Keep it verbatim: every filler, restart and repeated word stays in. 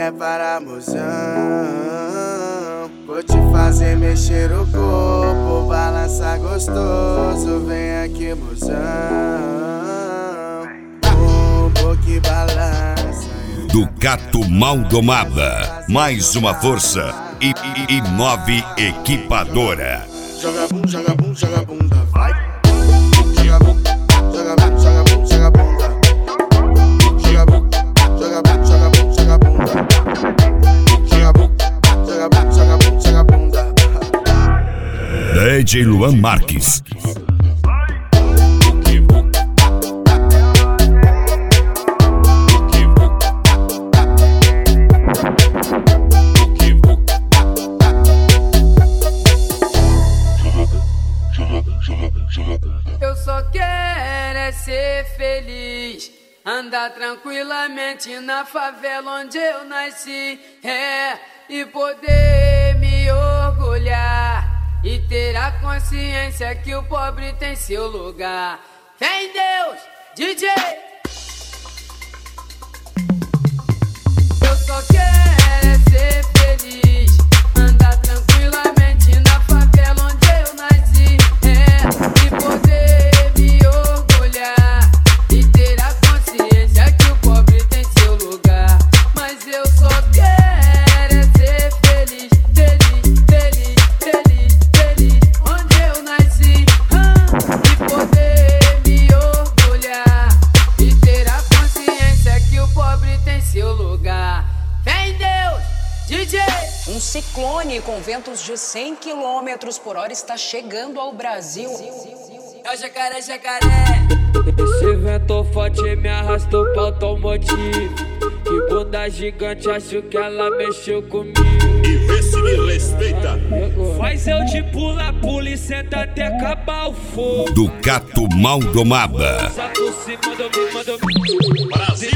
para mozão. Vou te fazer mexer o corpo, balançar gostoso. Vem aqui, mozão. Bumbo que balança. Ducato Maldomada, mais uma força e, e, e nove equipadora. Joga bum, joga bum, joga bunda, vai. Joga bum, joga bum, joga bum, joga bunda. Joga bum, joga bum, joga bum, joga bunda. Joga bum, joga bum, joga bum, joga bunda. D J Luan Marques. Eu só quero é ser feliz, andar tranquilamente na favela onde eu nasci, é, e poder me orgulhar e ter a consciência que o pobre tem seu lugar. Fé em Deus, D J. Eu só quero é ser feliz, andar tranquilamente na favela onde eu nasci, é, e poder me orgulhar e ter a consciência que o pobre tem seu lugar. Mas eu só quero é ser feliz, feliz, feliz, feliz, feliz onde eu nasci, ah, e poder me orgulhar e ter a consciência que o pobre tem seu lugar. Fé em Deus, D J. Um ciclone com ventos de cem quilômetros por hora está chegando ao Brasil. É o jacaré, jacaré. Esse vento forte me arrastou pro automotivo. Que bunda gigante, acho que ela mexeu comigo. E vê se me respeita. Faz eu de pula, pula e senta até acabar o fogo. Ducato Maldomada. Só por cima do mim, manda